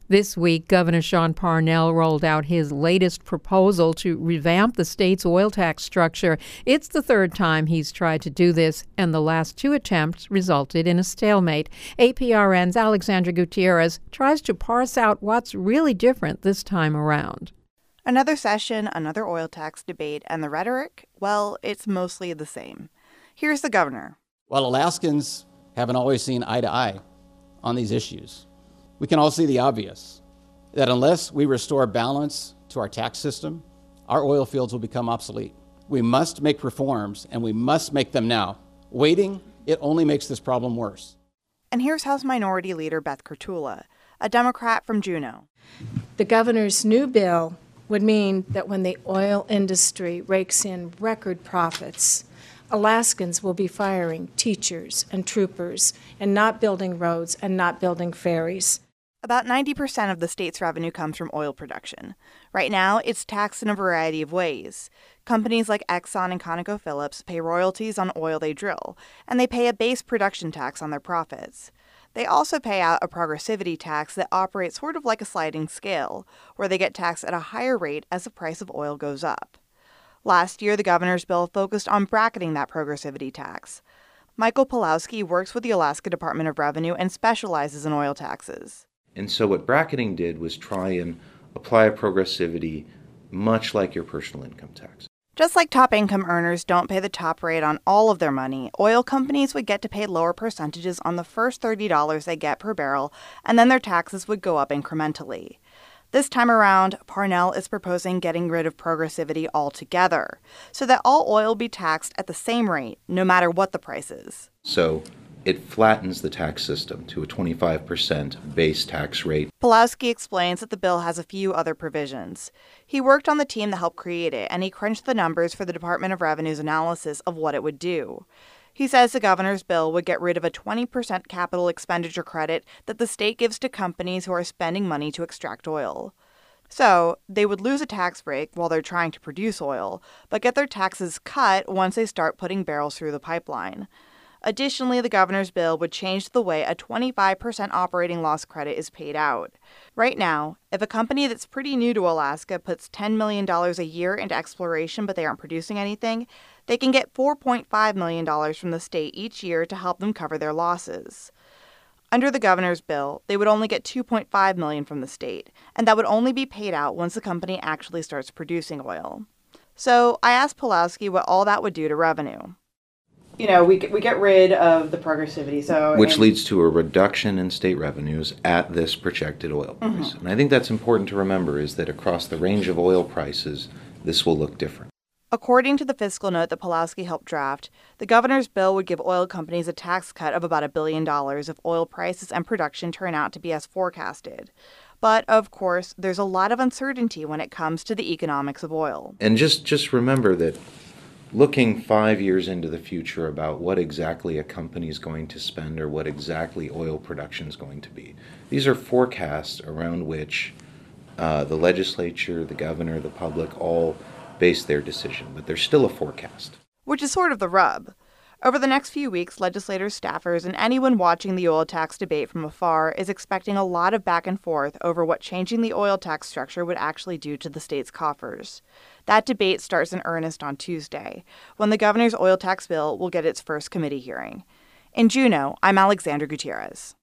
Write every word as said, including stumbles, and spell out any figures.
This week, Governor Sean Parnell rolled out his latest proposal to revamp the state's oil tax structure. It's the third time he's tried to do this, and the last two attempts resulted in a stalemate. A P R N's Alexandra Gutierrez tries to parse out what's really different this time around. Another session, another oil tax debate, and the rhetoric, well, it's mostly the same. Here's the governor. While Alaskans haven't always seen eye to eye on these issues, we can all see the obvious, that unless we restore balance to our tax system, our oil fields will become obsolete. We must make reforms, and we must make them now. Waiting, it only makes this problem worse. And here's House Minority Leader Beth Kurtula, a Democrat from Juneau. The governor's new bill would mean that when the oil industry rakes in record profits, Alaskans will be firing teachers and troopers and not building roads and not building ferries. About ninety percent of the state's revenue comes from oil production. Right now, it's taxed in a variety of ways. Companies like Exxon and ConocoPhillips pay royalties on oil they drill, and they pay a base production tax on their profits. They also pay out a progressivity tax that operates sort of like a sliding scale, where they get taxed at a higher rate as the price of oil goes up. Last year, the governor's bill focused on bracketing that progressivity tax. Michael Pulowski works with the Alaska Department of Revenue and specializes in oil taxes. And so what bracketing did was try and apply a progressivity much like your personal income tax. Just like top income earners don't pay the top rate on all of their money, oil companies would get to pay lower percentages on the first thirty dollars they get per barrel, and then their taxes would go up incrementally. This time around, Parnell is proposing getting rid of progressivity altogether, so that all oil will be taxed at the same rate, no matter what the price is. So it flattens the tax system to a twenty-five percent base tax rate. Pulowski explains that the bill has a few other provisions. He worked on the team that helped create it, and he crunched the numbers for the Department of Revenue's analysis of what it would do. He says the governor's bill would get rid of a twenty percent capital expenditure credit that the state gives to companies who are spending money to extract oil. So they would lose a tax break while they're trying to produce oil, but get their taxes cut once they start putting barrels through the pipeline. Additionally, the governor's bill would change the way a twenty-five percent operating loss credit is paid out. Right now, if a company that's pretty new to Alaska puts ten million dollars a year into exploration but they aren't producing anything, they can get four point five million dollars from the state each year to help them cover their losses. Under the governor's bill, they would only get two point five million dollars from the state, and that would only be paid out once the company actually starts producing oil. So I asked Pulowski what all that would do to revenue. You know, we we get rid of the progressivity, so which and, leads to a reduction in state revenues at this projected oil price. Mm-hmm. And I think that's important to remember, is that across the range of oil prices, this will look different. According to the fiscal note that Pulowski helped draft, the governor's bill would give oil companies a tax cut of about a billion dollars if oil prices and production turn out to be as forecasted. But, of course, there's a lot of uncertainty when it comes to the economics of oil. And just, just remember that looking five years into the future about what exactly a company is going to spend or what exactly oil production is going to be. These are forecasts around which uh, the legislature, the governor, the public all base their decision, but they're still a forecast. Which is sort of the rub. Over the next few weeks, legislators, staffers, and anyone watching the oil tax debate from afar is expecting a lot of back and forth over what changing the oil tax structure would actually do to the state's coffers. That debate starts in earnest on Tuesday, when the governor's oil tax bill will get its first committee hearing. In Juneau, I'm Alexandra Gutierrez.